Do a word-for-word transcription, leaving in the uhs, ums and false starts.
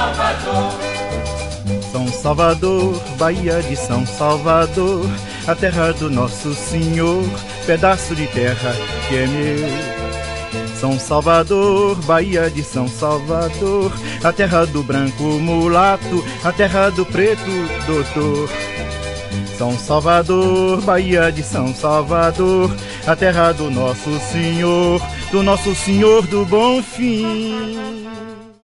Salvador. São Salvador, Bahia de São Salvador, a terra do nosso Senhor, pedaço de terra que é meu. São Salvador, Bahia de São Salvador, a terra do branco mulato, a terra do preto doutor. São Salvador, Bahia de São Salvador, a terra do nosso Senhor, do nosso Senhor do Bom Fim.